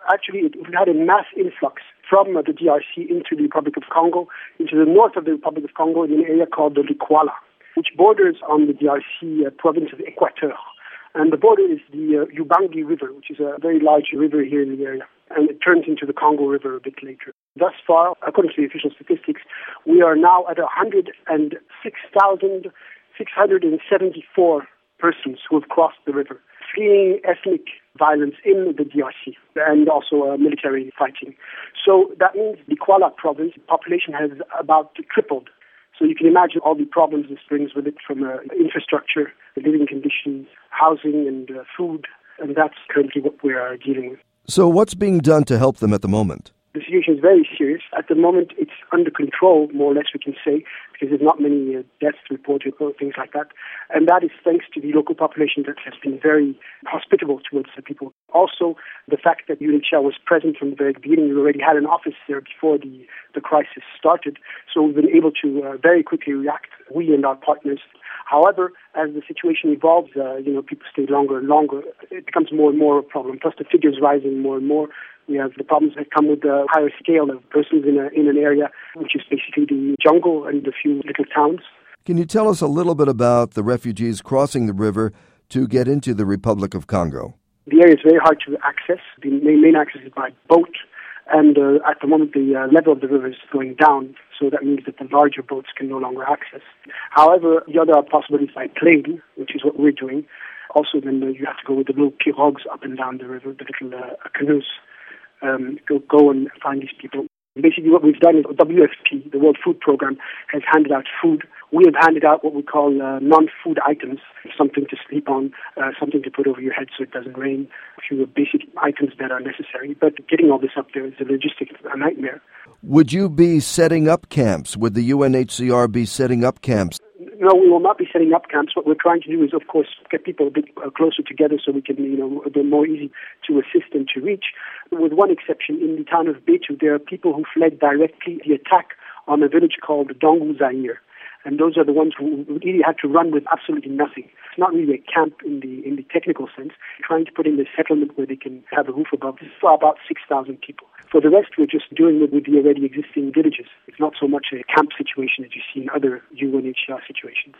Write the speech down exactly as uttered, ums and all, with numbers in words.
actually, it had a mass influx from the D R C into the Republic of Congo, into the north of the Republic of Congo, in an area called the Likwala, which borders on the D R C uh, province of Equateur. And the border is the uh, Ubangi River, which is a very large river here in the area. And it turns into the Congo River a bit later. Thus far, according to the official statistics, we are now at one hundred six thousand six hundred seventy-four persons who have crossed the river, fleeing ethnic violence in the D R C and also uh, military fighting. So that means the Likwala province population has about tripled. So you can imagine all the problems this brings with it, from uh, infrastructure, living conditions, housing, and uh, food. And that's currently what we are dealing with. So what's being done to help them at the moment? The situation is very serious. At the moment, it's under control, more or less, we can say, because there's not many uh, deaths reported or things like that. And that is thanks to the local population that has been very hospitable towards the people. Also, the fact that U N H C R was present from the very beginning. We already had an office there before the, the crisis started. So we've been able to uh, very quickly react, we and our partners. However, as the situation evolves, uh, you know, people stay longer and longer. It becomes more and more a problem. Plus, the figures rising more and more. We have the problems that come with the higher scale of persons in, a, in an area, which is basically the jungle and a few little towns. Can you tell us a little bit about the refugees crossing the river to get into the Republic of Congo? The area is very hard to access. The main, main access is by boat. And uh, at the moment, the uh, level of the river is going down, so that means that the larger boats can no longer access. However, the other possibility is by plane, which is what we're doing. Also, then uh, you have to go with the little pirogues up and down the river, the little uh, canoes. Um, go, go and find these people. Basically, what we've done is W F P, the World Food Program, has handed out food. We have handed out what we call uh, non-food items, something to sleep on, uh, something to put over your head so it doesn't rain, a few basic items that are necessary. But getting all this up there is a logistic a nightmare. Would you be setting up camps? Would the U N H C R be setting up camps? No, we will not be setting up camps. What we're trying to do is, of course, get people a bit closer together so we can, you know, they're more easy to assist and to reach. With one exception, in the town of Betu, there are people who fled directly the attack on a village called Dongu Zaire. And those are the ones who really had to run with absolutely nothing. It's not really a camp in the in the technical sense. Trying to put in a settlement where they can have a roof above. This is for about six thousand people. For the rest, we're just doing it with the already existing villages. It's not so much a camp situation as you see in other U N H C R situations.